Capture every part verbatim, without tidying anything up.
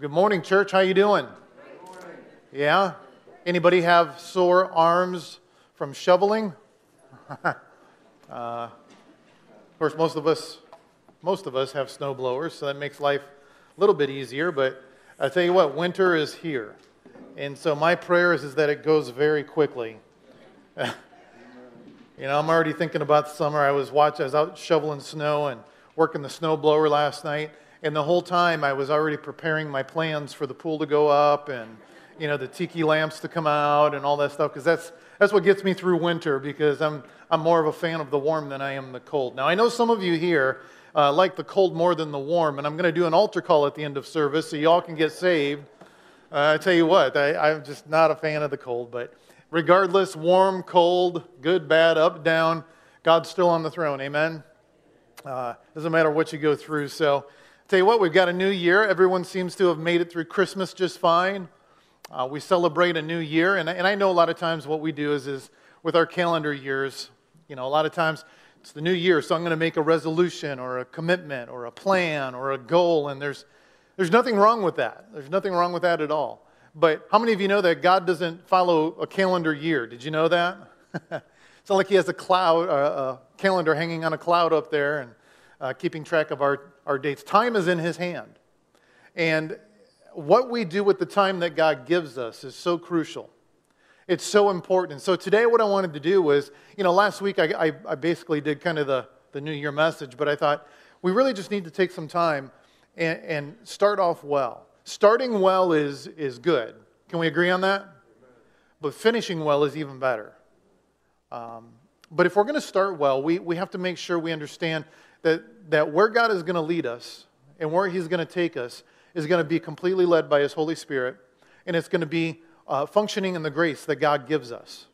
Good morning, church. How you doing? Good morning. Yeah? Anybody have sore arms from shoveling? uh, of course, most of us, most of us have snow blowers, so that makes life a little bit easier. But I tell you what, winter is here, and so my prayer is, is that it goes very quickly. You know, I'm already thinking about summer. I was watching, I was out shoveling snow and working the snow blower last night. And the whole time I was already preparing my plans for the pool to go up and, you know, the tiki lamps to come out and all that stuff, because that's that's what gets me through winter, because I'm I'm more of a fan of the warm than I am the cold. Now, I know some of you here uh, like the cold more than the warm, and I'm going to do an altar call at the end of service so y'all can get saved. Uh, I tell you what, I, I'm just not a fan of the cold, but regardless, warm, cold, good, bad, up, down, God's still on the throne, amen? Uh, doesn't matter what you go through, so... Tell you what, we've got a new year. Everyone seems to have made it through Christmas just fine. Uh, we celebrate a new year, and, and I know a lot of times what we do is, is with our calendar years, you know, a lot of times it's the new year, so I'm going to make a resolution or a commitment or a plan or a goal, and there's there's nothing wrong with that. There's nothing wrong with that at all. But how many of you know that God doesn't follow a calendar year? Did you know that? It's not like He has a cloud, uh, a calendar hanging on a cloud up there and uh, keeping track of our Our dates. Time is in His hand. And what we do with the time that God gives us is so crucial. It's so important. So today what I wanted to do was, you know, last week I, I, I basically did kind of the, the New Year message, but I thought we really just need to take some time and, and start off well. Starting well is, is good. Can we agree on that? But finishing well is even better. Um, but if we're going to start well, we, we have to make sure we understand That, that where God is going to lead us and where He's going to take us is going to be completely led by His Holy Spirit, and it's going to be uh, functioning in the grace that God gives us.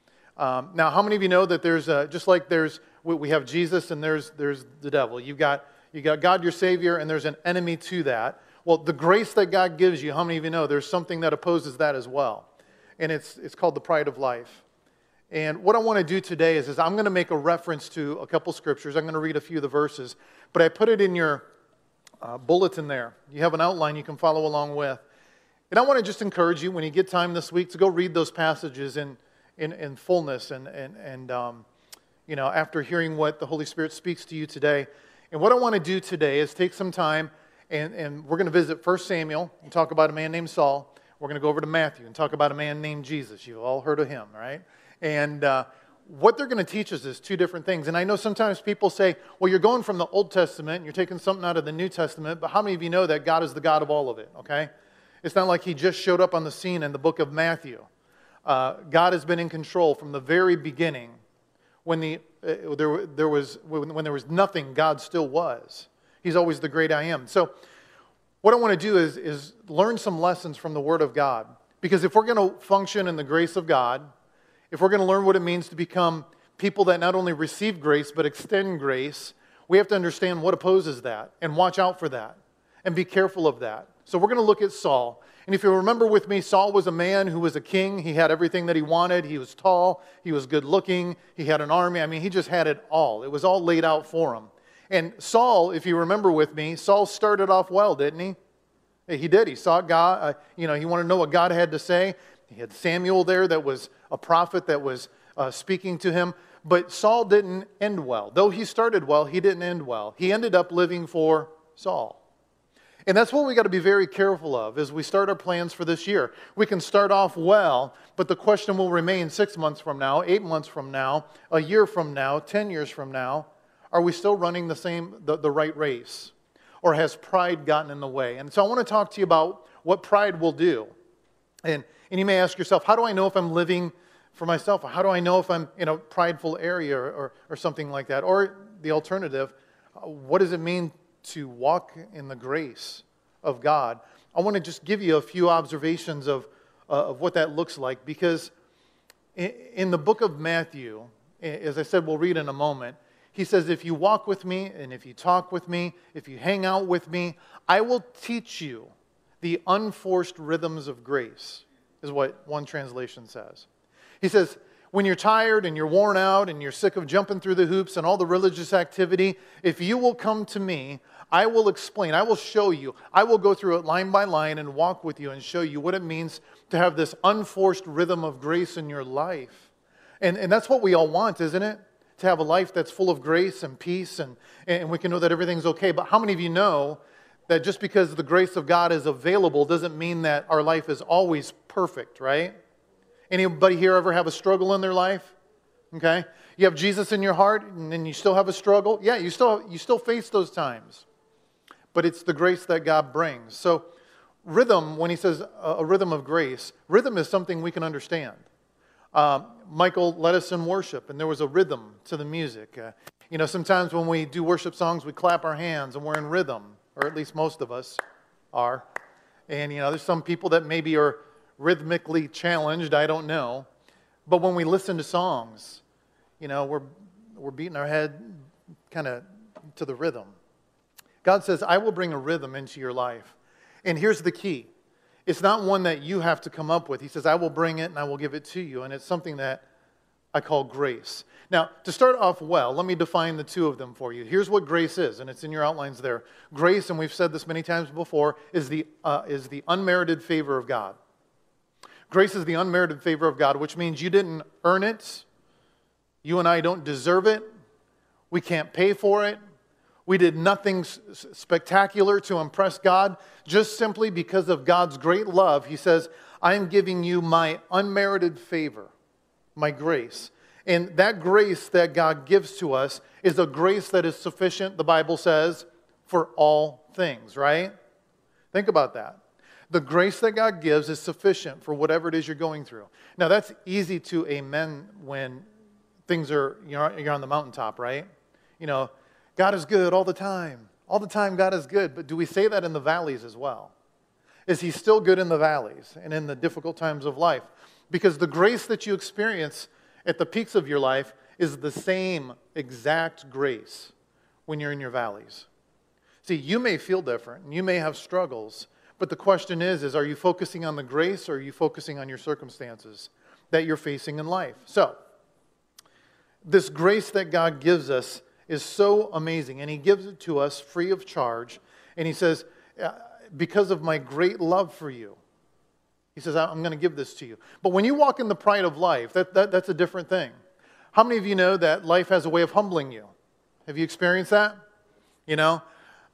Um, now, how many of you know that there's, a, just like there's, we have Jesus and there's there's the devil. You've got, you got God, your Savior, and there's an enemy to that. Well, the grace that God gives you, how many of you know there's something that opposes that as well? And it's it's called the pride of life. And what I want to do today is, is I'm going to make a reference to a couple scriptures. I'm going to read a few of the verses, but I put it in your uh, bulletin there. You have an outline you can follow along with. And I want to just encourage you, when you get time this week, to go read those passages in in, in fullness and, and, and um, you know, after hearing what the Holy Spirit speaks to you today. And what I want to do today is take some time, and, and we're going to visit First Samuel and talk about a man named Saul. We're going to go over to Matthew and talk about a man named Jesus. You've all heard of him, right? And uh, what they're going to teach us is two different things. And I know sometimes people say, well, you're going from the Old Testament and you're taking something out of the New Testament, but how many of you know that God is the God of all of it, okay? It's not like He just showed up on the scene in the book of Matthew. Uh, God has been in control from the very beginning. When, the, uh, there, there was, when, when there was nothing, God still was. He's always the great I am. So what I want to do is, is learn some lessons from the Word of God. Because if we're going to function in the grace of God, if we're going to learn what it means to become people that not only receive grace but extend grace, we have to understand what opposes that and watch out for that and be careful of that. So we're going to look at Saul. And if you remember with me, Saul was a man who was a king. He had everything that he wanted. He was tall. He was good looking. He had an army. I mean, he just had it all. It was all laid out for him. And Saul, if you remember with me, Saul started off well, didn't he? He did. He saw God. Uh, you know, he wanted to know what God had to say. He had Samuel there that was a prophet that was uh, speaking to him. But Saul didn't end well. Though he started well, he didn't end well. He ended up living for Saul. And that's what we got to be very careful of as we start our plans for this year. We can start off well, but the question will remain six months from now, eight months from now, a year from now, ten years from now. Are we still running the same, the, the right race? Or has pride gotten in the way? And so I want to talk to you about what pride will do. And And you may ask yourself, how do I know if I'm living for myself? How do I know if I'm in a prideful area or, or, or something like that? Or the alternative, what does it mean to walk in the grace of God? I want to just give you a few observations of, uh, of what that looks like. Because in, in the book of Matthew, as I said, we'll read in a moment, He says, if you walk with me and if you talk with me, if you hang out with me, I will teach you the unforced rhythms of grace, is what one translation says. He says, When you're tired and you're worn out and you're sick of jumping through the hoops and all the religious activity, if you will come to me, I will explain, I will show you, I will go through it line by line and walk with you and show you what it means to have this unforced rhythm of grace in your life. And, and that's what we all want, isn't it? To have a life that's full of grace and peace and, and we can know that everything's okay. But how many of you know that just because the grace of God is available doesn't mean that our life is always perfect, right? Anybody here ever have a struggle in their life? Okay? You have Jesus in your heart and then you still have a struggle? Yeah, you still you still face those times. But it's the grace that God brings. So rhythm, when he says a rhythm of grace, rhythm is something we can understand. Um, Michael led us in worship, and there was a rhythm to the music. Uh, you know, sometimes when we do worship songs, we clap our hands, and we're in rhythm, or at least most of us are. And, you know, there's some people that maybe are rhythmically challenged, I don't know. But when we listen to songs, you know, we're, we're beating our head kind of to the rhythm. God says, I will bring a rhythm into your life. And here's the key. It's not one that you have to come up with. He says, I will bring it and I will give it to you. And it's something that I call grace. Now, to start off well, let me define the two of them for you. Here's what grace is, and it's in your outlines there. Grace, and we've said this many times before, is the, uh, is the unmerited favor of God. Grace is the unmerited favor of God, which means you didn't earn it. You and I don't deserve it. We can't pay for it. We did nothing spectacular to impress God. Just simply because of God's great love, he says, I am giving you my unmerited favor, my grace. And that grace that God gives to us is a grace that is sufficient, the Bible says, for all things, right? Think about that. The grace that God gives is sufficient for whatever it is you're going through. Now, that's easy to amen when things are, you're, you're on the mountaintop, right? You know, God is good all the time. All the time God is good. But do we say that in the valleys as well? Is he still good in the valleys and in the difficult times of life? Because the grace that you experience at the peaks of your life is the same exact grace when you're in your valleys. See, you may feel different and you may have struggles, but the question is, is are you focusing on the grace or are you focusing on your circumstances that you're facing in life? So, this grace that God gives us is so amazing, and he gives it to us free of charge, and he says, because of my great love for you, he says, I'm going to give this to you. But when you walk in the pride of life, that, that, that's a different thing. How many of you know that life has a way of humbling you? Have you experienced that? You know,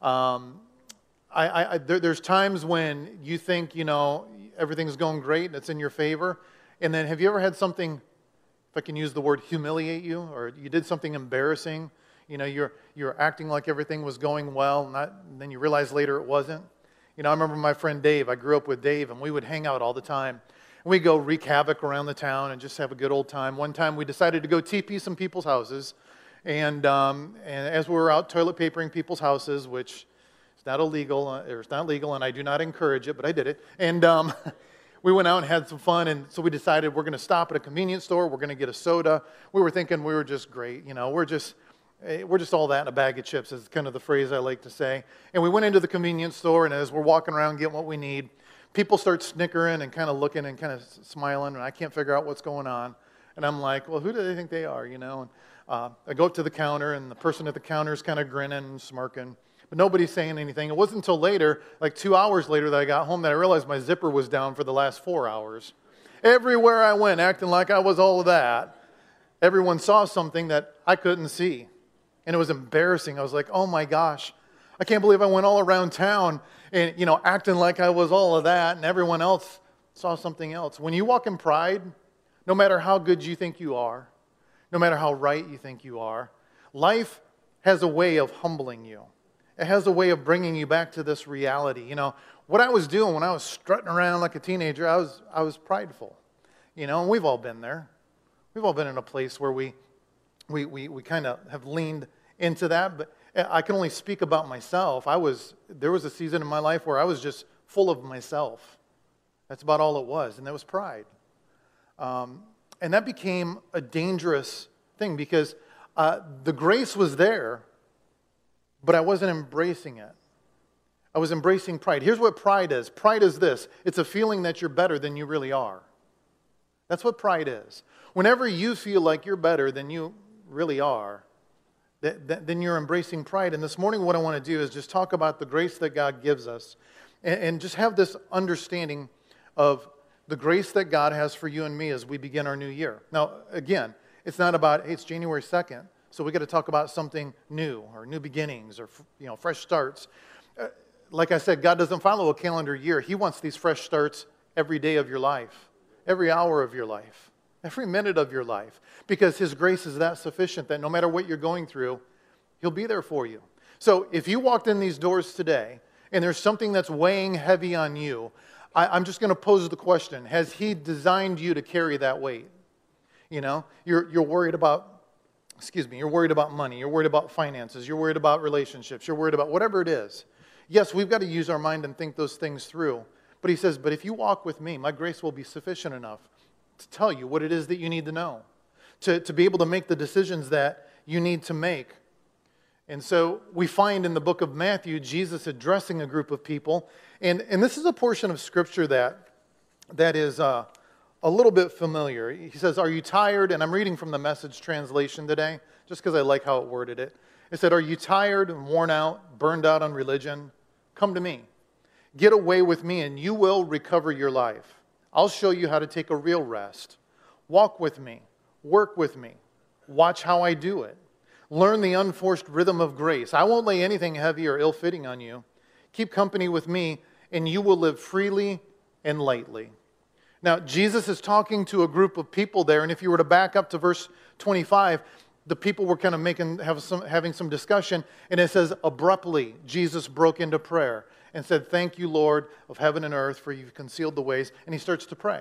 um, I, I, I, there, there's times when you think, you know, everything's going great and it's in your favor, and then have you ever had something, if I can use the word humiliate you, or you did something embarrassing? You know, you're you're acting like everything was going well, not, and then you realize later it wasn't. You know, I remember my friend Dave. I grew up with Dave, and we would hang out all the time. And we'd go wreak havoc around the town and just have a good old time. One time we decided to go T P some people's houses, and um, and as we were out toilet papering people's houses, which is not illegal, uh, or it's not legal, and I do not encourage it, but I did it. And um, we went out and had some fun, and so we decided we're going to stop at a convenience store. We're going to get a soda. We were thinking we were just great. You know, we're just We're just all that in a bag of chips is kind of the phrase I like to say. And we went into the convenience store, and as we're walking around getting what we need, people start snickering and kind of looking and kind of smiling, and I can't figure out what's going on. And I'm like, well, who do they think they are, you know? And uh, I go up to the counter, and the person at the counter is kind of grinning and smirking, but nobody's saying anything. It wasn't until later, like two hours later, that I got home that I realized my zipper was down for the last four hours. Everywhere I went, acting like I was all of that, everyone saw something that I couldn't see. And it was embarrassing. I was like, oh my gosh, I can't believe I went all around town and, you know, acting like I was all of that, and everyone else saw something else. When you walk in pride, no matter how good you think you are, no matter how right you think you are, life has a way of humbling you. It has a way of bringing you back to this reality. You know, what I was doing when I was strutting around like a teenager, I was I was prideful. You know, and we've all been there. We've all been in a place where we we we, we kind of have leaned into that, but I can only speak about myself. I was, there was a season in my life where I was just full of myself. That's about all it was, and that was pride. Um, and that became a dangerous thing because uh, the grace was there, but I wasn't embracing it. I was embracing pride. Here's what pride is. Pride is this. It's a feeling that you're better than you really are. That's what pride is. Whenever you feel like you're better than you really are, that, that, then you're embracing pride. And this morning what I want to do is just talk about the grace that God gives us and, and just have this understanding of the grace that God has for you and me as we begin our new year. Now, again, it's not about, hey, it's January second, so we got to talk about something new or new beginnings or, you know, fresh starts. Uh, like I said, God doesn't follow a calendar year. He wants these fresh starts every day of your life, every hour of your life, every minute of your life, because His grace is that sufficient that no matter what you're going through, He'll be there for you. So if you walked in these doors today and there's something that's weighing heavy on you, I, I'm just going to pose the question, has He designed you to carry that weight? You know, you're, you're worried about, excuse me, you're worried about money, you're worried about finances, you're worried about relationships, you're worried about whatever it is. Yes, we've got to use our mind and think those things through. But He says, but if you walk with me, my grace will be sufficient enough to tell you what it is that you need to know, to, to be able to make the decisions that you need to make. And so we find in the book of Matthew, Jesus addressing a group of people. And, and this is a portion of Scripture that, that is uh, a little bit familiar. He says, are you tired? And I'm reading from the Message translation today, just because I like how it worded it. It said, are you tired and worn out, burned out on religion? Come to me. Get away with me and you will recover your life. I'll show you how to take a real rest. Walk with me. Work with me. Watch how I do it. Learn the unforced rhythm of grace. I won't lay anything heavy or ill-fitting on you. Keep company with me and you will live freely and lightly. Now, Jesus is talking to a group of people there, and if you were to back up to verse twenty-five, the people were kind of making have some, having some discussion, and it says, abruptly, Jesus broke into prayer and said, thank you, Lord of heaven and earth, for you've concealed the ways, and he starts to pray.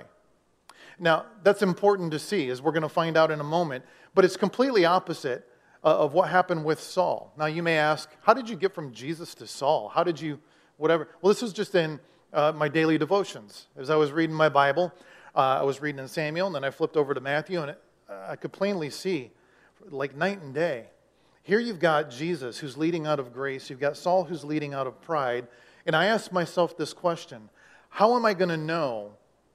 Now, that's important to see, as we're going to find out in a moment, but it's completely opposite uh, of what happened with Saul. Now, you may ask, how did you get from Jesus to Saul? How did you, whatever? Well, this was just in uh, my daily devotions. As I was reading my Bible, uh, I was reading in Samuel, and then I flipped over to Matthew, and it, uh, I could plainly see, like night and day. Here you've got Jesus who's leading out of grace. You've got Saul who's leading out of pride. And I asked myself this question, how am I going to know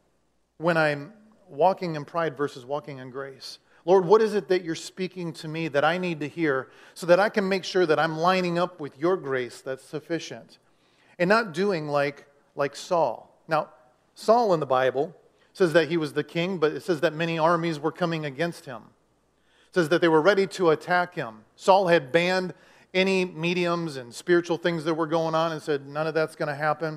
when I'm walking in pride versus walking in grace? Lord, what is it that you're speaking to me that I need to hear so that I can make sure that I'm lining up with your grace that's sufficient and not doing like, like Saul. Now, Saul in the Bible says that he was the king, but it says that many armies were coming against him. It says that they were ready to attack him. Saul had banned any mediums and spiritual things that were going on and said, none of that's going to happen.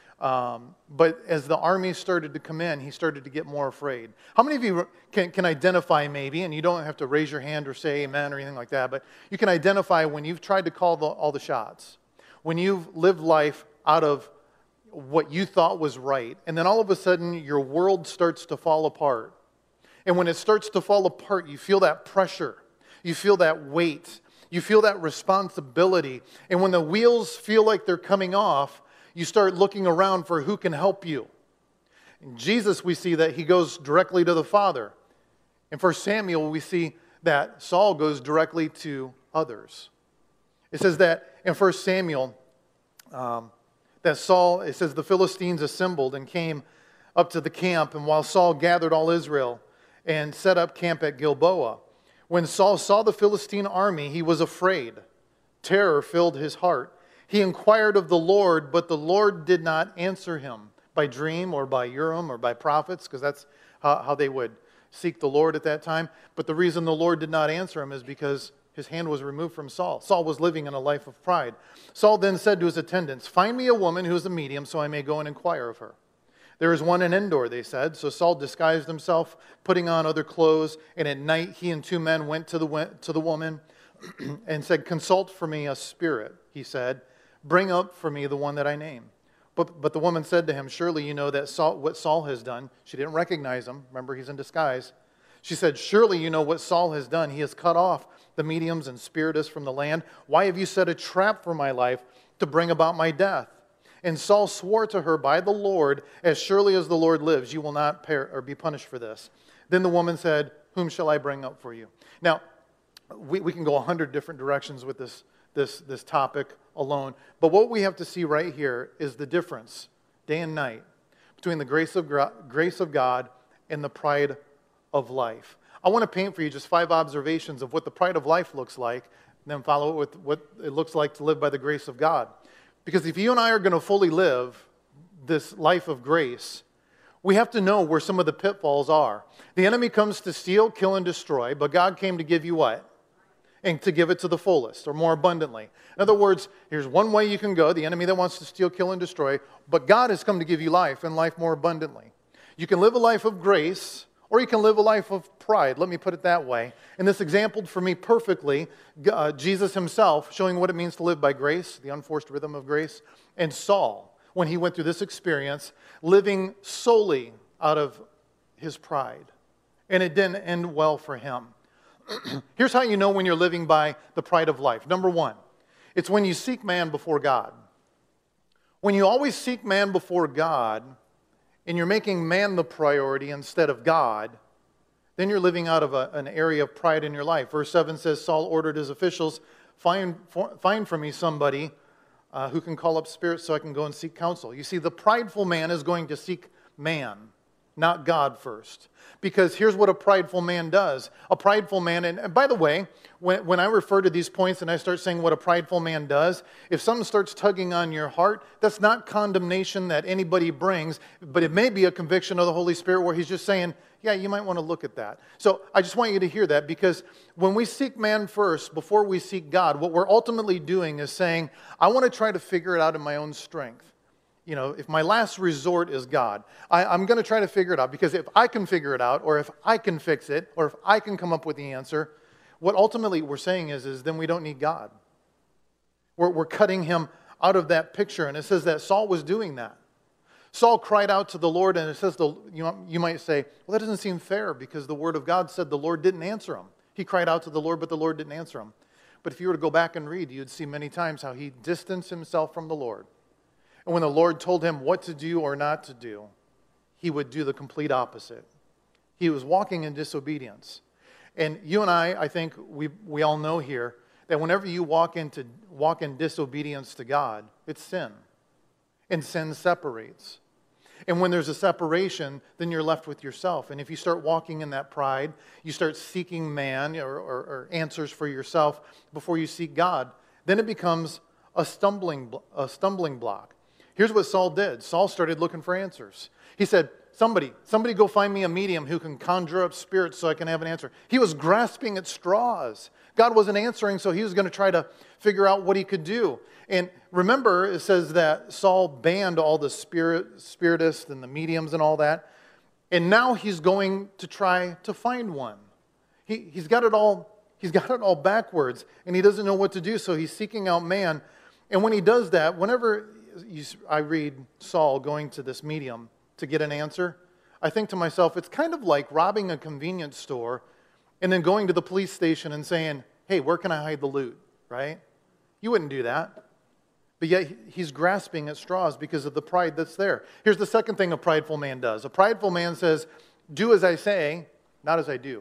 Um, but as the army started to come in, he started to get more afraid. How many of you can, can identify maybe, and you don't have to raise your hand or say amen or anything like that, but you can identify when you've tried to call the, all the shots, when you've lived life out of what you thought was right, and then all of a sudden your world starts to fall apart. And when it starts to fall apart, you feel that pressure, you feel that weight, you feel that responsibility. And when the wheels feel like they're coming off, you start looking around for who can help you. In Jesus, we see that he goes directly to the Father. In First Samuel, we see that Saul goes directly to others. It says that in First Samuel, um, that Saul, it says the Philistines assembled and came up to the camp, and while Saul gathered all Israel and set up camp at Gilboa, when Saul saw the Philistine army, he was afraid. Terror filled his heart. He inquired of the Lord, but the Lord did not answer him by dream or by Urim or by prophets, because that's how, how they would seek the Lord at that time. But the reason the Lord did not answer him is because his hand was removed from Saul. Saul was living in a life of pride. Saul then said to his attendants, find me a woman who is a medium so I may go and inquire of her. There is one in Endor, they said. So Saul disguised himself, putting on other clothes, and at night he and two men went to the, to the woman and said, consult for me a spirit, he said. Bring up for me the one that I name. But, but the woman said to him, surely you know that Saul, what Saul has done. She didn't recognize him. Remember, he's in disguise. She said, surely you know what Saul has done. He has cut off the mediums and spiritists from the land. Why have you set a trap for my life to bring about my death? And Saul swore to her by the Lord, as surely as the Lord lives, you will not per- or be punished for this. Then the woman said, whom shall I bring up for you? Now, we, we can go a hundred different directions with this, this, this topic alone. But what we have to see right here is the difference, day and night, between the grace of, grace of God and the pride of life. I want to paint for you just five observations of what the pride of life looks like, and then follow it with what it looks like to live by the grace of God. Because if you and I are going to fully live this life of grace, we have to know where some of the pitfalls are. The enemy comes to steal, kill, and destroy, but God came to give you what? And to give it to the fullest, or more abundantly. In other words, here's one way you can go, the enemy that wants to steal, kill, and destroy, but God has come to give you life, and life more abundantly. You can live a life of grace, or you can live a life of pride. Let me put it that way. And this exampled for me perfectly, uh, Jesus himself showing what it means to live by grace, the unforced rhythm of grace, and Saul, when he went through this experience, living solely out of his pride. And it didn't end well for him. Here's how you know when you're living by the pride of life. Number one, it's when you seek man before God. When you always seek man before God, and you're making man the priority instead of God, then you're living out of a, an area of pride in your life. Verse seven says, Saul ordered his officials, find for, find for me somebody uh, who can call up spirits so I can go and seek counsel. You see, the prideful man is going to seek man, not God first. Because here's what a prideful man does. A prideful man, and, and by the way, when, when I refer to these points and I start saying what a prideful man does, if something starts tugging on your heart, that's not condemnation that anybody brings, but it may be a conviction of the Holy Spirit where he's just saying, yeah, you might want to look at that. So I just want you to hear that, because when we seek man first, before we seek God, what we're ultimately doing is saying, I want to try to figure it out in my own strength. You know, if my last resort is God, I, I'm going to try to figure it out, because if I can figure it out, or if I can fix it, or if I can come up with the answer, what ultimately we're saying is, is then we don't need God. We're, we're cutting him out of that picture. And it says that Saul was doing that. Saul cried out to the Lord, and it says, the, you know, you might say, well, that doesn't seem fair, because the word of God said the Lord didn't answer him. He cried out to the Lord, but the Lord didn't answer him. But if you were to go back and read, you'd see many times how he distanced himself from the Lord. And when the Lord told him what to do or not to do, he would do the complete opposite. He was walking in disobedience. And you and I, I think we we all know here that whenever you walk into walk in disobedience to God, it's sin. And sin separates. And when there's a separation, then you're left with yourself. And if you start walking in that pride, you start seeking man or, or, or answers for yourself before you seek God, then it becomes a stumbling a stumbling block. Here's what Saul did. Saul started looking for answers. He said, somebody, somebody go find me a medium who can conjure up spirits so I can have an answer. He was grasping at straws. God wasn't answering, so he was going to try to figure out what he could do. And remember, it says that Saul banned all the spirit, spiritists and the mediums and all that. And now he's going to try to find one. He, he's got it all, he's got it all backwards, and he doesn't know what to do, so he's seeking out man. And when he does that, whenever You, I read Saul going to this medium to get an answer, I think to myself, it's kind of like robbing a convenience store and then going to the police station and saying, hey, where can I hide the loot, right? You wouldn't do that. But yet he's grasping at straws because of the pride that's there. Here's the second thing a prideful man does. A prideful man says, do as I say, not as I do.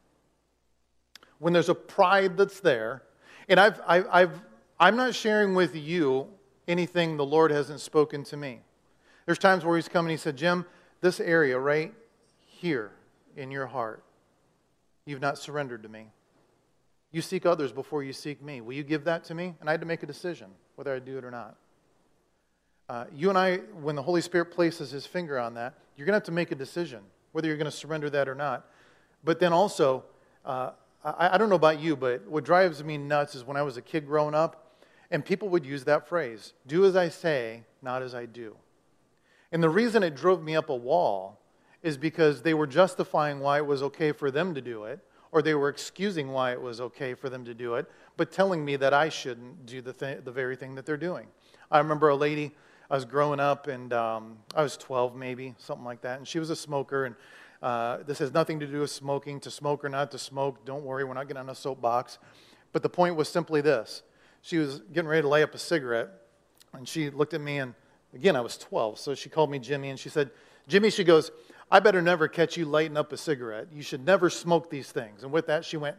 When there's a pride that's there, and I've, I've, I've, I'm not sharing with you anything the Lord hasn't spoken to me. There's times where he's come and he said, Jim, this area right here in your heart, you've not surrendered to me. You seek others before you seek me. Will you give that to me? And I had to make a decision whether I do it or not. Uh, you and I, when the Holy Spirit places his finger on that, you're going to have to make a decision whether you're going to surrender that or not. But then also, uh, I, I don't know about you, but what drives me nuts is when I was a kid growing up, and people would use that phrase, do as I say, not as I do. And the reason it drove me up a wall is because they were justifying why it was okay for them to do it, or they were excusing why it was okay for them to do it, but telling me that I shouldn't do the, th- the very thing that they're doing. I remember a lady, I was growing up, and um, I was twelve maybe, something like that, and she was a smoker, and uh, this has nothing to do with smoking, to smoke or not to smoke. Don't worry, we're not getting on a soapbox. But the point was simply this. She was getting ready to lay up a cigarette, and she looked at me, and again, I was twelve, so she called me Jimmy, and she said, Jimmy, she goes, I better never catch you lighting up a cigarette. You should never smoke these things. And with that, she went,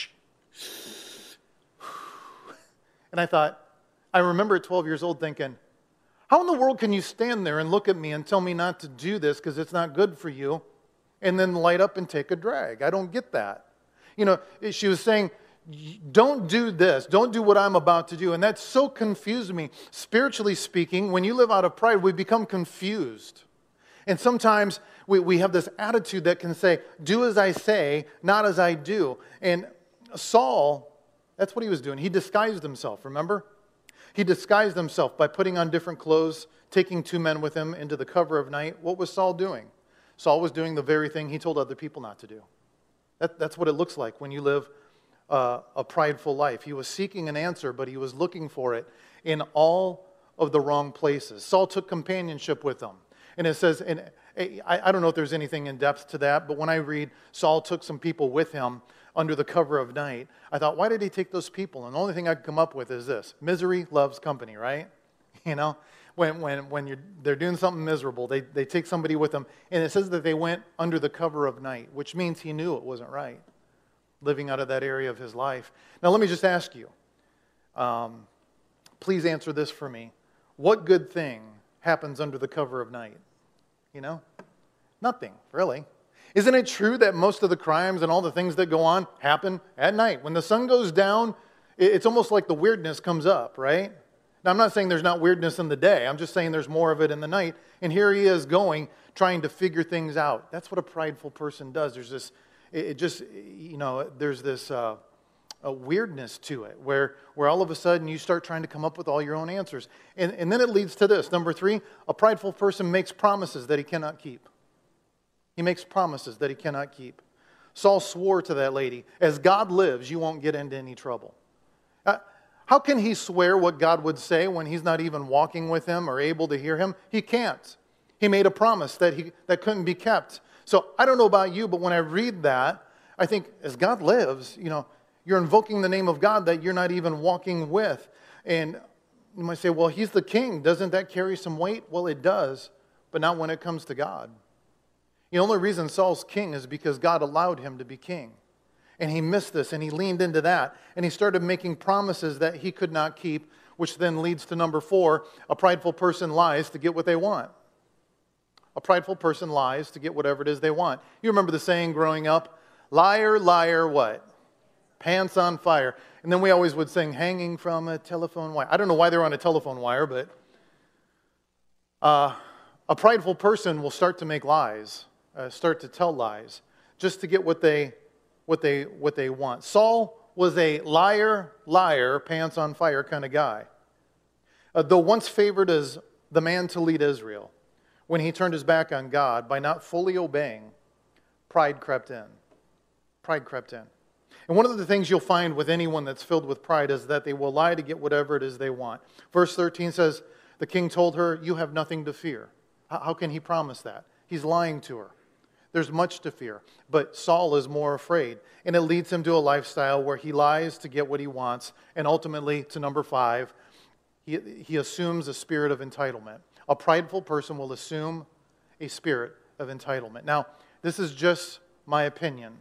and I thought, I remember at twelve years old thinking, how in the world can you stand there and look at me and tell me not to do this because it's not good for you? and then light up and take a drag. I don't get that. You know, she was saying, don't do this. Don't do what I'm about to do. And that so confused me. Spiritually speaking, when you live out of pride, we become confused. And sometimes we, we have this attitude that can say, do as I say, not as I do. And Saul, that's what he was doing. He disguised himself, remember? He disguised himself by putting on different clothes, taking two men with him into the cover of night. What was Saul doing? Saul was doing the very thing he told other people not to do. That, that's what it looks like when you live uh, a prideful life. He was seeking an answer, but he was looking for it in all of the wrong places. Saul took companionship with him. And it says, and I, I don't know if there's anything in depth to that, but when I read Saul took some people with him under the cover of night, I thought, why did he take those people? And the only thing I could come up with is this: misery loves company, right? You know, when when when you're they're doing something miserable, they, they take somebody with them. And it says that they went under the cover of night, which means he knew it wasn't right, living out of that area of his life. Now, let me just ask you, um, please answer this for me. What good thing happens under the cover of night? You know? Nothing, really. Isn't it true that most of the crimes and all the things that go on happen at night? When the sun goes down, it's almost like the weirdness comes up, right? Now, I'm not saying there's not weirdness in the day. I'm just saying there's more of it in the night. And here he is going, trying to figure things out. That's what a prideful person does. There's this, it just, you know, there's this uh, a weirdness to it where, where all of a sudden you start trying to come up with all your own answers. And, and then it leads to this. Number three, a prideful person makes promises that he cannot keep. He makes promises that he cannot keep. Saul swore to that lady, as God lives, you won't get into any trouble. Uh, how can he swear what God would say when he's not even walking with him or able to hear him? He can't. He made a promise that he that couldn't be kept. So I don't know about you, but when I read that, I think, as God lives, you know, you're invoking the name of God that you're not even walking with. And you might say, well, he's the king. Doesn't that carry some weight? Well, it does, but not when it comes to God. The only reason Saul's king is because God allowed him to be king. And he missed this, and he leaned into that. And he started making promises that he could not keep, which then leads to number four, a prideful person lies to get what they want. A prideful person lies to get whatever it is they want. You remember the saying growing up, liar, liar, what? Pants on fire. And then we always would sing, hanging from a telephone wire. I don't know why they're on a telephone wire, but uh, a prideful person will start to make lies. Uh, start to tell lies just to get what they what they what they want. Saul was a liar, liar, pants on fire kind of guy. Uh, though once favored as the man to lead Israel, when he turned his back on God by not fully obeying, pride crept in. Pride crept in. And one of the things you'll find with anyone that's filled with pride is that they will lie to get whatever it is they want. Verse thirteen says, the king told her, you have nothing to fear. How can he promise that? He's lying to her. There's much to fear, but Saul is more afraid, and it leads him to a lifestyle where he lies to get what he wants, and ultimately, to number five, he, he assumes a spirit of entitlement. A prideful person will assume a spirit of entitlement. Now, this is just my opinion.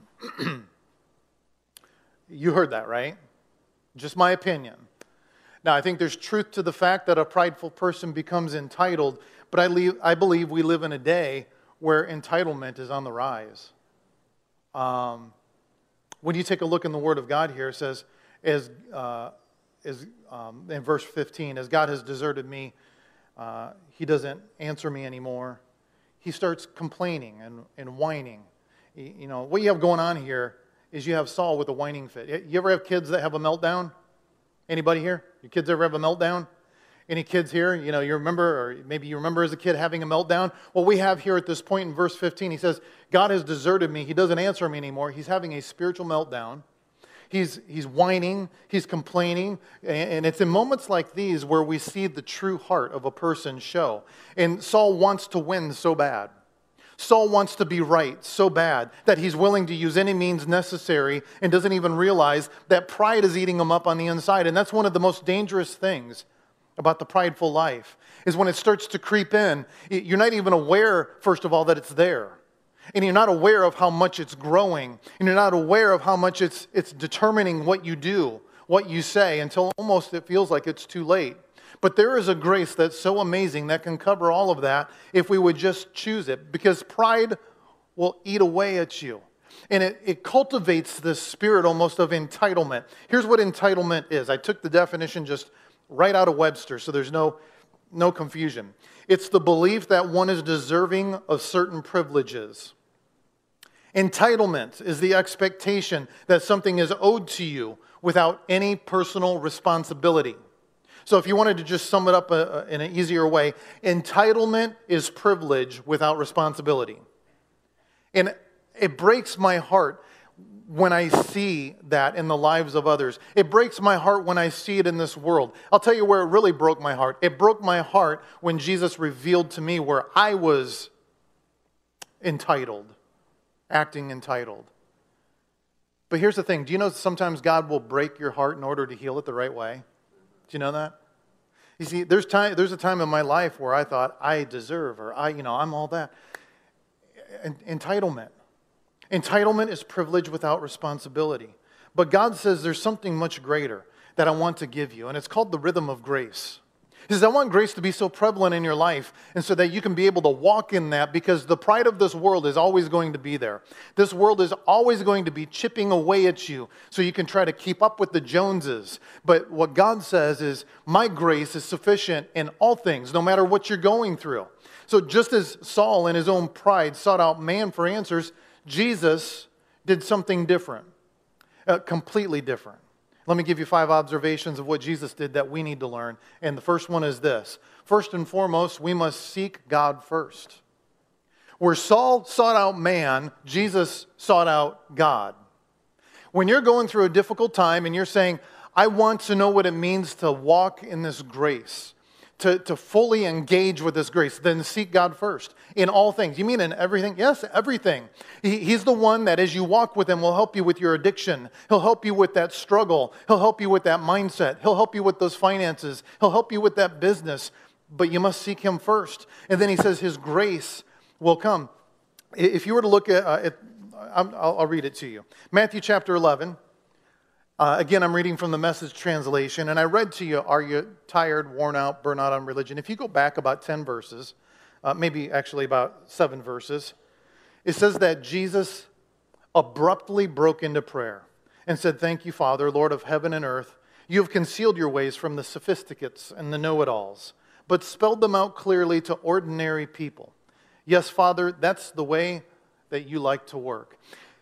You heard that, right? Just my opinion. Now, I think there's truth to the fact that a prideful person becomes entitled, but I, leave, I believe we live in a day where entitlement is on the rise. Um, when you take a look in the Word of God here, it says, as, uh, as um, in verse fifteen, as God has deserted me, uh, he doesn't answer me anymore. He starts complaining and, and whining. You know, what you have going on here is you have Saul with a whining fit. You ever have kids that have a meltdown? Anybody here? Your kids ever have a meltdown? Any kids here, you know, you remember, or maybe you remember as a kid having a meltdown? Well, we have here at this point in verse fifteen, he says, God has deserted me. He doesn't answer me anymore. He's having a spiritual meltdown. He's, he's whining. He's complaining. And it's in moments like these where we see the true heart of a person show. And Saul wants to win so bad. Saul wants to be right so bad that he's willing to use any means necessary and doesn't even realize that pride is eating him up on the inside. And that's one of the most dangerous things about the prideful life, is when it starts to creep in, you're not even aware, first of all, that it's there. And you're not aware of how much it's growing. And you're not aware of how much it's, it's determining what you do, what you say, until almost it feels like it's too late. But there is a grace that's so amazing that can cover all of that if we would just choose it. Because pride will eat away at you. And it, it cultivates this spirit almost of entitlement. Here's what entitlement is. I took the definition just right out of Webster, so there's no, no confusion. It's the belief that one is deserving of certain privileges. Entitlement is the expectation that something is owed to you without any personal responsibility. So if you wanted to just sum it up a, a, in an easier way, entitlement is privilege without responsibility. And it breaks my heart when I see that in the lives of others. It breaks my heart when I see it in this world. I'll tell you where it really broke my heart. It broke my heart when Jesus revealed to me where I was entitled, acting entitled. But here's the thing. Do you know sometimes God will break your heart in order to heal it the right way? Do you know that? You see, there's time. There's a time in my life where I thought I deserve, or I, you know, I'm all that. Entitlement. Entitlement is privilege without responsibility. But God says there's something much greater that I want to give you, and it's called the rhythm of grace. He says, I want grace to be so prevalent in your life, and so that you can be able to walk in that, because the pride of this world is always going to be there. This world is always going to be chipping away at you, so you can try to keep up with the Joneses. But what God says is, my grace is sufficient in all things, no matter what you're going through. So just as Saul in his own pride sought out man for answers, Jesus did something different, uh, completely different. Let me give you five observations of what Jesus did that we need to learn. And the first one is this. First and foremost, we must seek God first. Where Saul sought out man, Jesus sought out God. When you're going through a difficult time and you're saying, I want to know what it means to walk in this grace, To, to fully engage with this grace, then seek God first in all things. You mean in everything? Yes, everything. He, he's the one that as you walk with Him will help you with your addiction. He'll help you with that struggle. He'll help you with that mindset. He'll help you with those finances. He'll help you with that business. But you must seek Him first. And then He says His grace will come. If you were to look at, uh, at I'll, I'll read it to you. Matthew chapter eleven. Uh, again, I'm reading from the Message translation, and I read to you, are you tired, worn out, burnt out on religion? If you go back about ten verses, uh, maybe actually about seven verses, it says that Jesus abruptly broke into prayer and said, thank you, Father, Lord of heaven and earth. You have concealed your ways from the sophisticates and the know-it-alls, but spelled them out clearly to ordinary people. Yes, Father, that's the way that you like to work.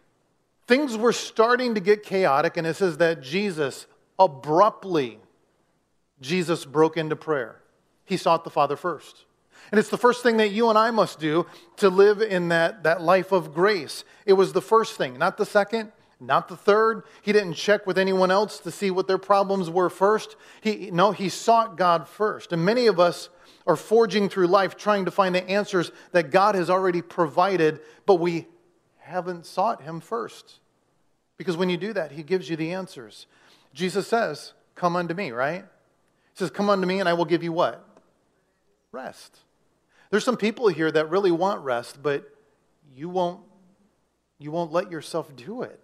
Things were starting to get chaotic, and it says that Jesus, abruptly, Jesus broke into prayer. He sought the Father first. And it's the first thing that you and I must do to live in that, that life of grace. It was the first thing, not the second, not the third. He didn't check with anyone else to see what their problems were first. He, no, he sought God first. And many of us are forging through life trying to find the answers that God has already provided, but we haven't sought Him first. Because when you do that, He gives you the answers. Jesus says, come unto me, right? He says, come unto me and I will give you what? Rest. There's some people here that really want rest, but you won't, you won't let yourself do it.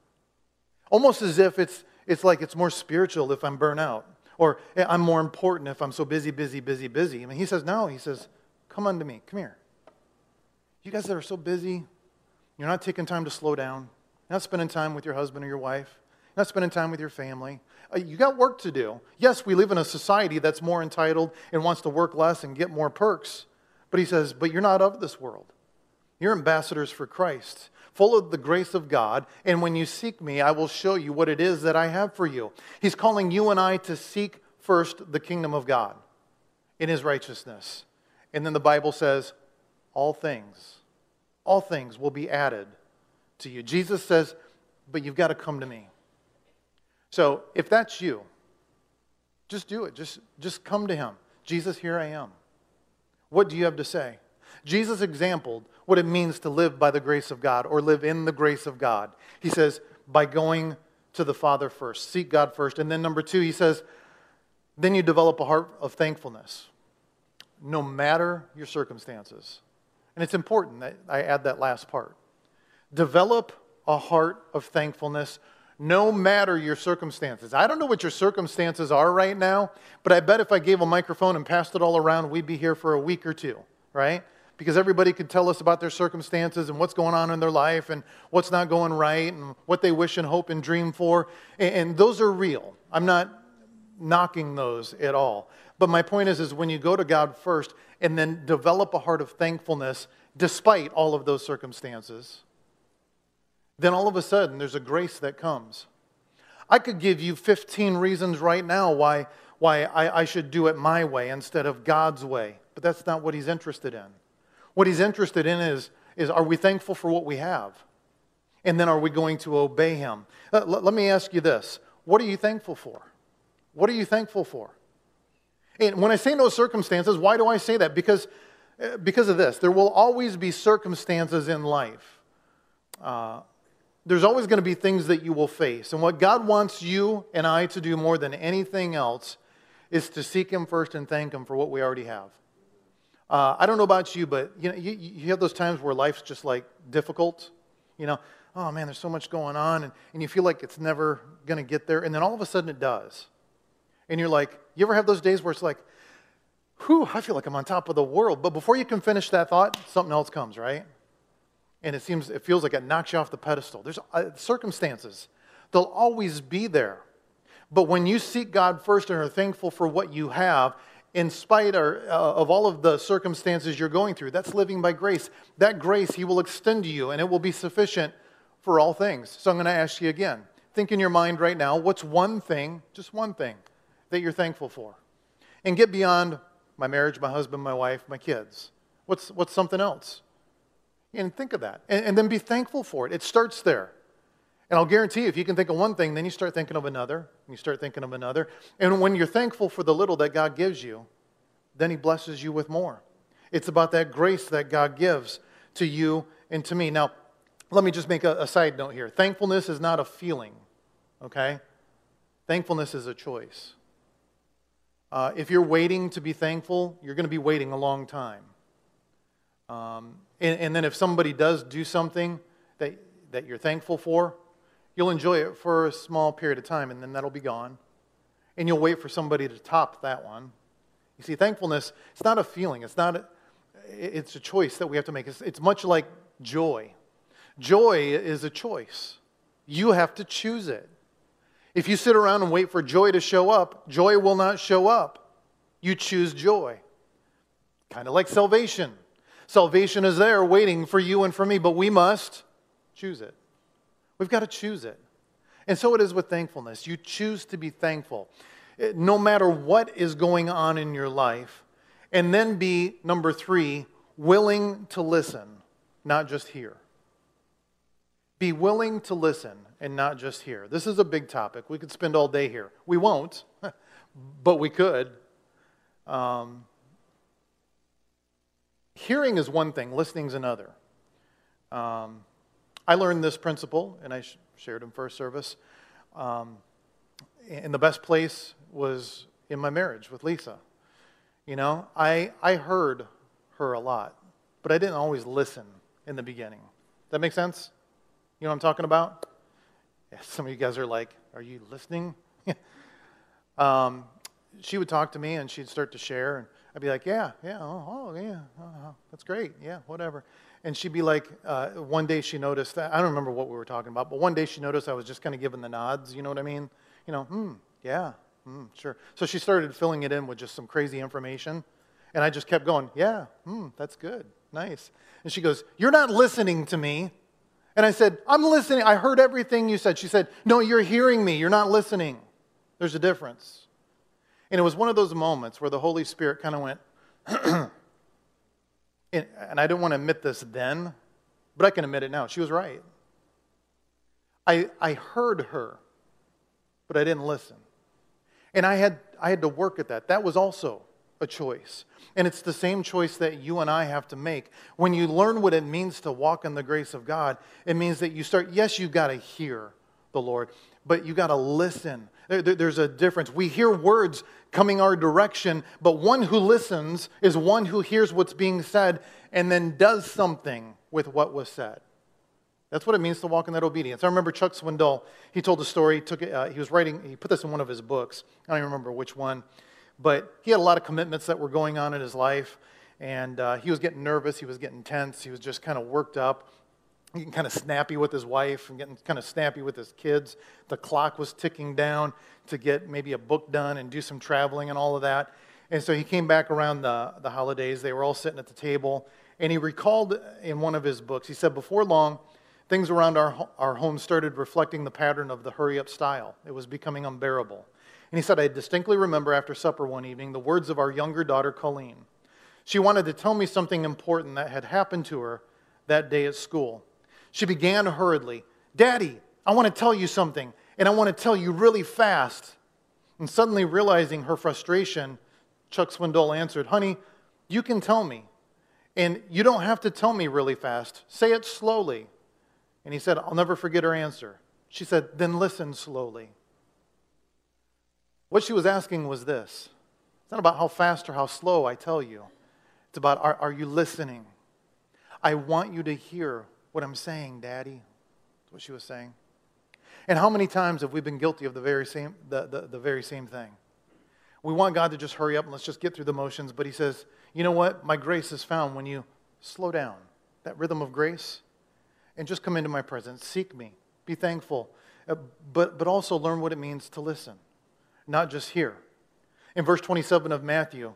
Almost as if it's, it's like it's more spiritual if I'm burnt out. Or I'm more important if I'm so busy, busy, busy, busy. I mean, He says, no. He says, come unto me. Come here. You guys that are so busy, you're not taking time to slow down. You're not spending time with your husband or your wife. You're not spending time with your family. Uh, you got work to do. Yes, we live in a society that's more entitled and wants to work less and get more perks. But He says, but you're not of this world. You're ambassadors for Christ, full of the grace of God. And when you seek me, I will show you what it is that I have for you. He's calling you and I to seek first the kingdom of God in His righteousness. And then the Bible says, all things, all things will be added to you. Jesus says, but you've got to come to me. So if that's you, just do it. Just, just come to Him. Jesus, here I am. What do you have to say? Jesus exampled what it means to live by the grace of God or live in the grace of God. He says, by going to the Father first. Seek God first. And then number two, He says, then you develop a heart of thankfulness, no matter your circumstances. And it's important that I add that last part. Develop a heart of thankfulness no matter your circumstances. I don't know what your circumstances are right now, but I bet if I gave a microphone and passed it all around, we'd be here for a week or two, right? because everybody could tell us about their circumstances and what's going on in their life and what's not going right and what they wish and hope and dream for. And, and those are real. I'm not knocking those at all. But my point is, is when you go to God first and then develop a heart of thankfulness despite all of those circumstances, then all of a sudden there's a grace that comes. I could give you fifteen reasons right now why, why I, I should do it my way instead of God's way. But that's not what he's interested in. What he's interested in is, is are we thankful for what we have? And then are we going to obey him? Let, let me ask you this. What are you thankful for? What are you thankful for? And when I say no circumstances, why do I say that? Because, because of this. There will always be circumstances in life. Uh, there's always going to be things that you will face. And what God wants you and I to do more than anything else is to seek him first and thank him for what we already have. Uh, I don't know about you, but you know, you, you have those times where life's just like difficult. You know, oh man, there's so much going on, and, and you feel like it's never going to get there, and then all of a sudden it does. And you're like, you ever have those days where it's like, whew, I feel like I'm on top of the world. But before you can finish that thought, something else comes, right? And it seems, it feels like it knocks you off the pedestal. There's uh, circumstances. They'll always be there. But when you seek God first and are thankful for what you have, in spite or, uh, of all of the circumstances you're going through, that's living by grace. That grace he will extend to you, and it will be sufficient for all things. So I'm going to ask you again. Think in your mind right now, what's one thing, just one thing, that you're thankful for? And get beyond my marriage, my husband, my wife, my kids. What's, what's something else? And think of that. And, and then be thankful for it. It starts there. And I'll guarantee you, if you can think of one thing, then you start thinking of another, and you start thinking of another. And when you're thankful for the little that God gives you, then he blesses you with more. It's about that grace that God gives to you and to me. Now, let me just make a, a side note here. Thankfulness is not a feeling, okay? Thankfulness is a choice. Uh, if you're waiting to be thankful, you're going to be waiting a long time. Um, and, and then if somebody does do something that, that you're thankful for, you'll enjoy it for a small period of time, and then that'll be gone. And you'll wait for somebody to top that one. You see, thankfulness, it's not a feeling. It's not. A, it's a choice that we have to make. It's, it's much like joy. Joy is a choice. You have to choose it. If you sit around and wait for joy to show up, joy will not show up. You choose joy. Kind of like salvation. Salvation is there waiting for you and for me, but we must choose it. We've got to choose it. And so it is with thankfulness. You choose to be thankful, no matter what is going on in your life. And then be, number three, willing to listen, not just hear. Be willing to listen and not just hear. This is a big topic. We could spend all day here. We won't, but we could. Um, hearing is one thing, listening is another. Um, I learned this principle, and I sh- shared in first service. Um, and the best place was in my marriage with Lisa. You know, I I heard her a lot, but I didn't always listen in the beginning. Does that make sense? You know what I'm talking about? Yeah, some of you guys are like, are you listening? um, she would talk to me, and she'd start to share, and I'd be like, yeah, yeah, oh, oh yeah, oh, that's great, yeah, whatever. And she'd be like, uh, one day she noticed, that, I don't remember what we were talking about, but one day she noticed I was just kind of giving the nods, you know what I mean? You know, hmm, yeah, hmm, sure. So she started filling it in with just some crazy information, and I just kept going, yeah, hmm, that's good, nice. And she goes, you're not listening to me. And I said, I'm listening, I heard everything you said. She said, no, you're hearing me, you're not listening. There's a difference. And it was one of those moments where the Holy Spirit kind of went, and, and I didn't want to admit this then, but I can admit it now. She was right. I I heard her, but I didn't listen. And I had I had to work at that. That was also a choice. And it's the same choice that you and I have to make. When you learn what it means to walk in the grace of God, it means that you start, yes, you've got to hear the Lord, but you got to listen. There, there, there's a difference. We hear words coming our direction, but one who listens is one who hears what's being said and then does something with what was said. That's what it means to walk in that obedience. I remember Chuck Swindoll, he told a story, he, took it, uh, he was writing, he put this in one of his books. I don't even remember which one. But he had a lot of commitments that were going on in his life. And uh, he was getting nervous. He was getting tense. He was just kind of worked up, getting kind of snappy with his wife and getting kind of snappy with his kids. The clock was ticking down to get maybe a book done and do some traveling and all of that. And so he came back around the, the holidays. They were all sitting at the table. And he recalled in one of his books, he said, before long, things around our, our home started reflecting the pattern of the hurry-up style. It was becoming unbearable. And he said, I distinctly remember after supper one evening the words of our younger daughter, Colleen. She wanted to tell me something important that had happened to her that day at school. She began hurriedly, Daddy, I want to tell you something, and I want to tell you really fast. And suddenly realizing her frustration, Chuck Swindoll answered, Honey, you can tell me, and you don't have to tell me really fast. Say it slowly. And he said, I'll never forget her answer. She said, then listen slowly. What she was asking was this. It's not about how fast or how slow I tell you. It's about, are, are you listening? I want you to hear what I'm saying, Daddy. That's what she was saying. And how many times have we been guilty of the very same, the, the, the very same thing? We want God to just hurry up and let's just get through the motions, but he says, you know what? My grace is found when you slow down. That rhythm of grace. And just come into my presence. Seek me. Be thankful. Uh, but, but also learn what it means to listen. Not just hear. In verse twenty-seven of Matthew,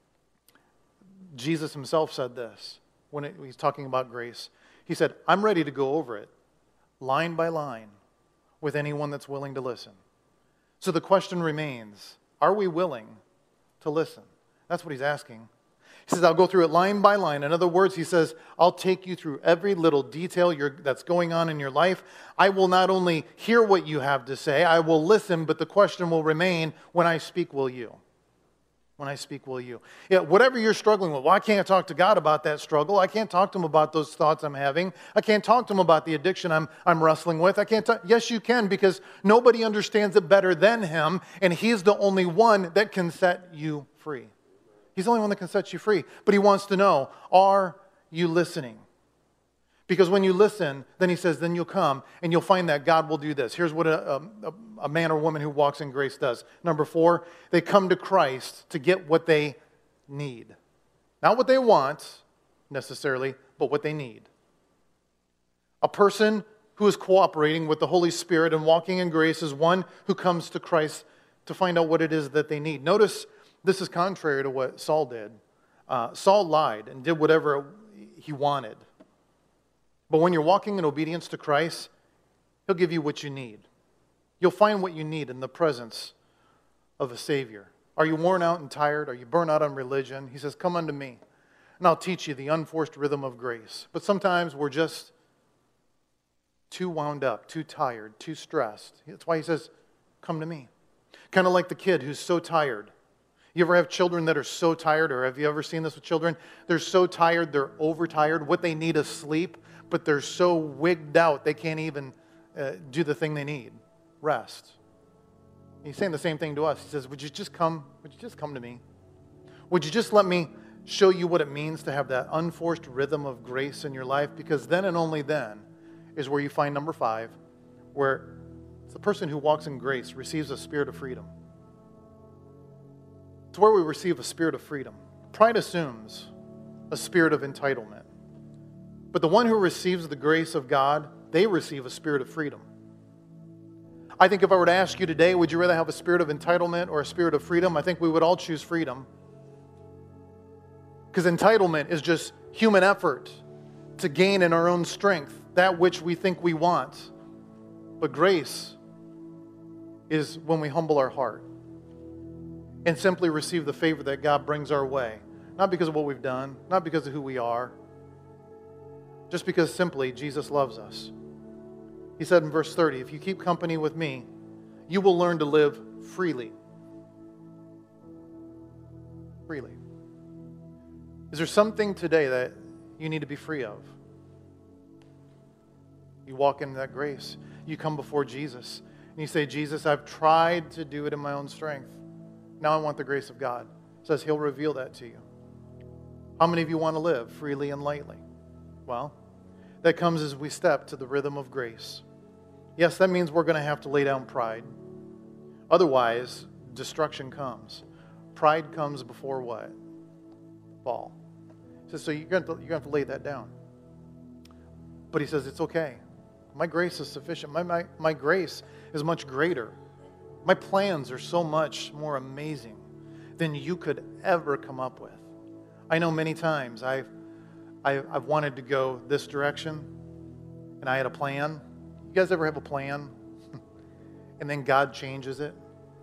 Jesus himself said this when it, he's talking about grace. He said, I'm ready to go over it line by line with anyone that's willing to listen. So the question remains, are we willing to listen? That's what he's asking. He says, I'll go through it line by line. In other words, he says, I'll take you through every little detail you're, that's going on in your life. I will not only hear what you have to say, I will listen, but the question will remain, when I speak, will you? When I speak, will you? Yeah, whatever you're struggling with, well, I can't talk to God about that struggle. I can't talk to him about those thoughts I'm having. I can't talk to him about the addiction I'm, I'm wrestling with. I can't talk. Yes, you can, because nobody understands it better than him, and he's the only one that can set you free. He's the only one that can set you free. But he wants to know, are you listening? Because when you listen, then he says, then you'll come and you'll find that God will do this. Here's what a, a, a man or woman who walks in grace does. Number four, they come to Christ to get what they need. Not what they want, necessarily, but what they need. A person who is cooperating with the Holy Spirit and walking in grace is one who comes to Christ to find out what it is that they need. Notice this is contrary to what Saul did. Uh, Saul lied and did whatever he wanted. But when you're walking in obedience to Christ, he'll give you what you need. You'll find what you need in the presence of a Savior. Are you worn out and tired? Are you burnt out on religion? He says, come unto me, and I'll teach you the unforced rhythm of grace. But sometimes we're just too wound up, too tired, too stressed. That's why he says, come to me. Kind of like the kid who's so tired. You ever have children that are so tired, or have you ever seen this with children? They're so tired, they're overtired. What they need is sleep, but they're so wigged out they can't even uh, do the thing they need, rest. He's saying the same thing to us. He says, would you just come, would you just come to me? Would you just let me show you what it means to have that unforced rhythm of grace in your life? Because then and only then is where you find number five, where the person who walks in grace receives a spirit of freedom. It's where we receive a spirit of freedom. Pride assumes a spirit of entitlement. But the one who receives the grace of God, they receive a spirit of freedom. I think if I were to ask you today, would you rather have a spirit of entitlement or a spirit of freedom? I think we would all choose freedom. Because entitlement is just human effort to gain in our own strength that which we think we want. But grace is when we humble our heart and simply receive the favor that God brings our way. Not because of what we've done, not because of who we are, just because simply Jesus loves us. He said in verse thirty, if you keep company with me, you will learn to live freely. Freely. Is there something today that you need to be free of? You walk into that grace. You come before Jesus. And you say, Jesus, I've tried to do it in my own strength. Now I want the grace of God. It says he'll reveal that to you. How many of you want to live freely and lightly? Well, that comes as we step to the rhythm of grace. Yes, that means we're going to have to lay down pride. Otherwise, destruction comes. Pride comes before what? Fall. He says, so you're going to, you're going to have to lay that down. But he says, it's okay. My grace is sufficient. My, my, my grace is much greater. My plans are so much more amazing than you could ever come up with. I know many times I've, I've, I've wanted to go this direction, and I had a plan. You guys ever have a plan? And then God changes it?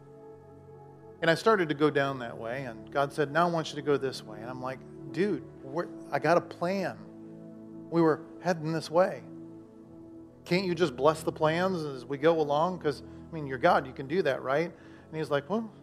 And I started to go down that way, and God said, now I want you to go this way. And I'm like, dude, we're, I got a plan. We were heading this way. Can't you just bless the plans as we go along? Because, I mean, you're God. You can do that, right? And he's like, well,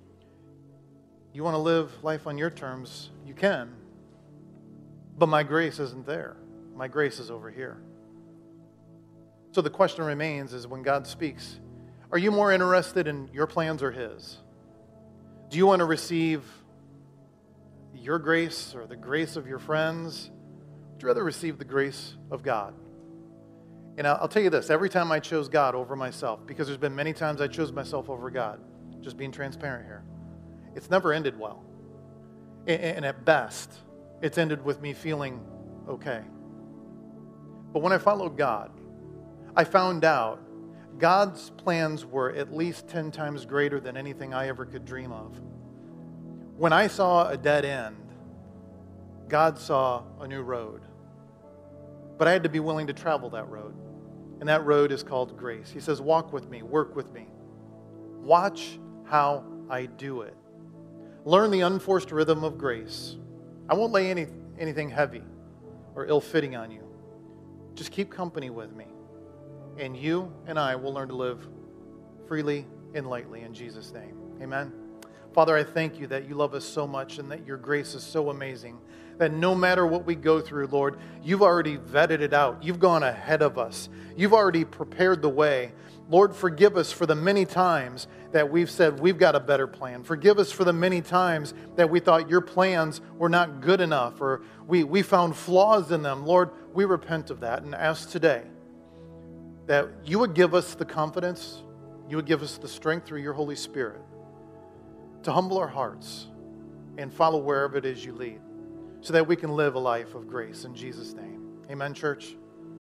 you want to live life on your terms? You can. But my grace isn't there. My grace is over here. So the question remains is when God speaks, are you more interested in your plans or his? Do you want to receive your grace or the grace of your friends? Would you rather receive the grace of God? And I'll tell you this, every time I chose God over myself, because there's been many times I chose myself over God, just being transparent here, it's never ended well. And at best, it's ended with me feeling okay. But when I followed God, I found out God's plans were at least ten times greater than anything I ever could dream of. When I saw a dead end, God saw a new road. But I had to be willing to travel that road. And that road is called grace. He says, walk with me, work with me. Watch how I do it. Learn the unforced rhythm of grace. I won't lay any, anything heavy or ill-fitting on you. Just keep company with me. And you and I will learn to live freely and lightly in Jesus' name. Amen. Father, I thank you that you love us so much and that your grace is so amazing, that no matter what we go through, Lord, you've already vetted it out. You've gone ahead of us. You've already prepared the way. Lord, forgive us for the many times that we've said we've got a better plan. Forgive us for the many times that we thought your plans were not good enough or we, we found flaws in them. Lord, we repent of that and ask today that you would give us the confidence, you would give us the strength through your Holy Spirit to humble our hearts and follow wherever it is you lead so that we can live a life of grace in Jesus' name. Amen, church.